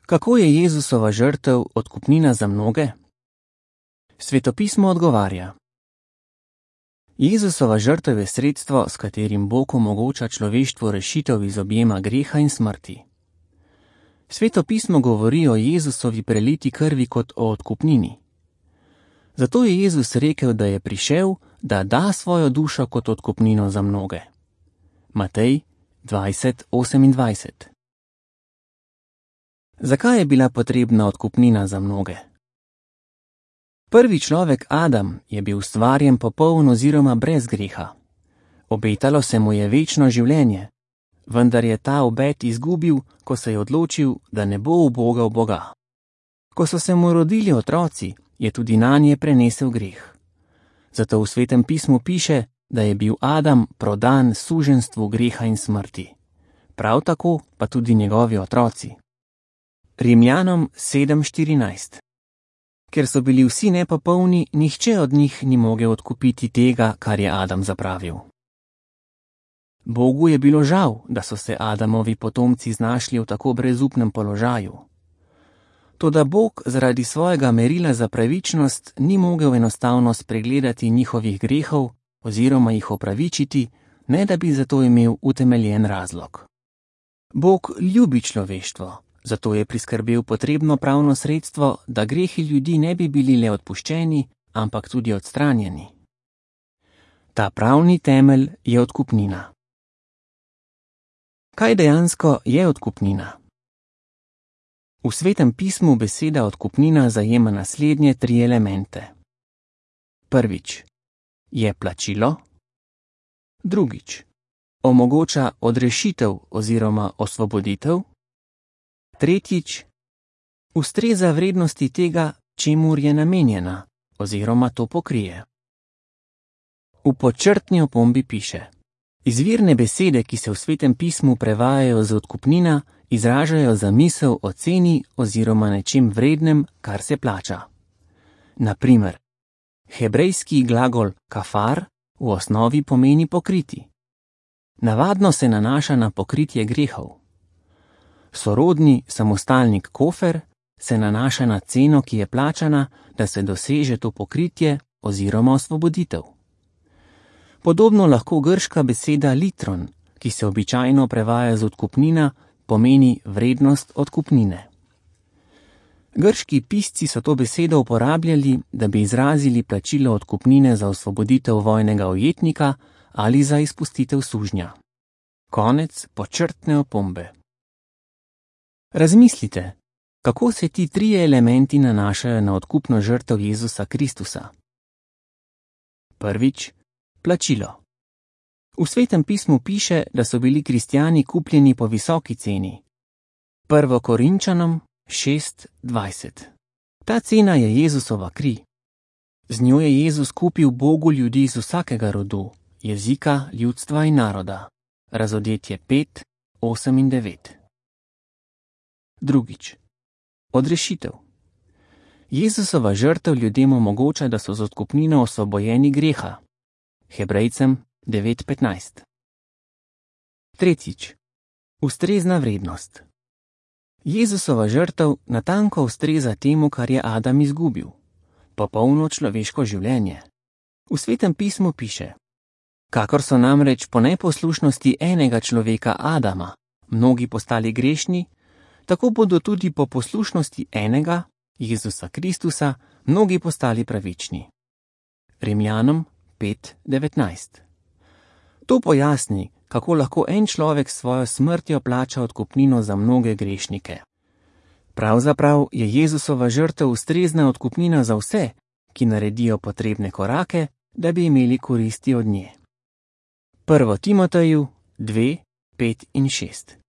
Kako je Jezusova žrtev odkupnina za mnoge? Svetopismo odgovarja. Jezusova žrtev je sredstvo, s katerim Bog omogoča človeštvu rešitev iz objema greha in smrti. Svetopismo govori o Jezusovi preliti krvi kot o odkupnini. Zato je Jezus rekel, da je prišel, da da svojo dušo kot odkupnino za mnoge. Matej 20:28. Zakaj je bila potrebna odkupnina za mnoge? Prvi človek Adam je bil ustvarjen popoln oziroma brez greha. Obetalo se mu je večno življenje, vendar je ta obet izgubil, ko se je odločil, da ne bo ubogal Boga. Ko so se mu rodili otroci, je tudi nanje prenesel greh. Zato v Svetem pismu piše, da je bil Adam prodan suženjstvu greha in smrti. Prav tako pa tudi njegovi otroci. Rimljanom 7:14. Ker so bili vsi nepopolni, nihče od njih ni mogel odkupiti tega, kar je Adam zapravil. Bogu je bilo žal, da so se Adamovi potomci znašli v tako brezupnem položaju. Toda Bog zaradi svojega merila za pravičnost ni mogel enostavno spregledati njihovih grehov oziroma jih opravičiti, ne da bi zato imel utemeljen razlog. Bog ljubi človeštvo, zato je priskrbel potrebno pravno sredstvo, da grehi ljudi ne bi bili le odpuščeni, ampak tudi odstranjeni. Ta pravni temelj je odkupnina. Kaj dejansko je odkupnina? V Svetem pismu beseda odkupnina zajema naslednje 3 elemente. Prvič, je plačilo. Drugič, omogoča odrešitev oziroma osvoboditev. Tretjič, ustreza vrednosti tega, čemur je namenjena, oziroma to pokrije. V podčrtni opombi piše: izvirne besede, ki se v Svetem pismu prevajajo z odkupnina, izražajo zamisel o ceni oziroma nečem vrednem, kar se plača. Na primer, hebrejski glagol kafar v osnovi pomeni pokriti. Navadno se nanaša na pokritje grehov. Sorodni samostalnik kofer se nanaša na ceno, ki je plačana, da se doseže to pokritje oziroma osvoboditev. Podobno lahko grška beseda litron, ki se običajno prevaja z odkupnina, pomeni vrednost odkupnine. Grški pisci so to besedo uporabljali, da bi izrazili plačilo odkupnine za osvoboditev vojnega ujetnika ali za izpustitev sužnja. Konec podčrtne opombe. Razmislite, kako se ti 3 elementi nanašajo na odkupno žrtev Jezusa Kristusa. Prvič, plačilo. V Svetem pismu piše, da so bili kristjani kupljeni po visoki ceni. 1. Korinčanom 6:20. Ta cena je Jezusova kri. Z njo je Jezus kupil Bogu ljudi iz vsakega rodu, jezika, ljudstva in naroda. Razodetje 5:8 in 9. Drugič, odrešitev. Jezusova žrtev ljudem omogoča, da so z odkupnino osvobojeni greha. Hebrejcem 9:15. Tretjič, ustrezna vrednost. Jezusova žrtev natanko ustreza temu, kar je Adam izgubil. Popolno človeško življenje. V Svetem pismu piše: kakor so namreč po neposlušnosti enega človeka Adama mnogi postali grešni, tako bodo tudi po poslušnosti enega, Jezusa Kristusa, mnogi postali pravični. Rimljanom 5:19. To pojasni, kako lahko en človek s svojo smrtjo plača odkupnino za mnoge grešnike. Pravzaprav je Jezusova žrtev ustrezna odkupnina za vse, ki naredijo potrebne korake, da bi imeli koristi od nje. 1. Timoteju 2:5 in 6.